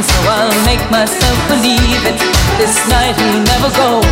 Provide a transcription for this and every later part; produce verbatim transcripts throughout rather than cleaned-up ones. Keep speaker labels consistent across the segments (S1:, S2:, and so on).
S1: something, so I'll make myself believe it. This night will never go.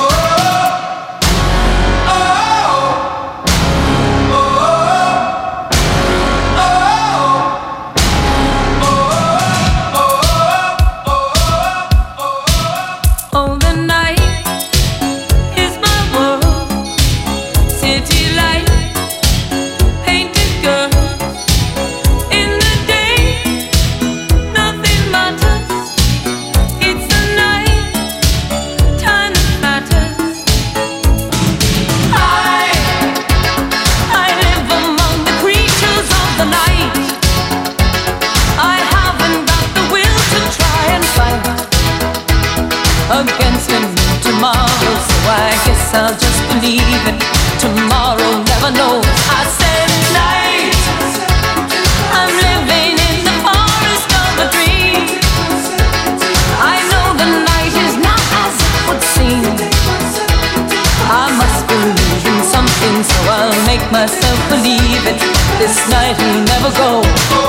S1: Against me tomorrow, so I guess I'll just believe it. Tomorrow never knows. I said night, I'm living in the forest of a dream. I know the night is not as it would seem. I must believe in something, so I'll make myself believe it. This night will never go.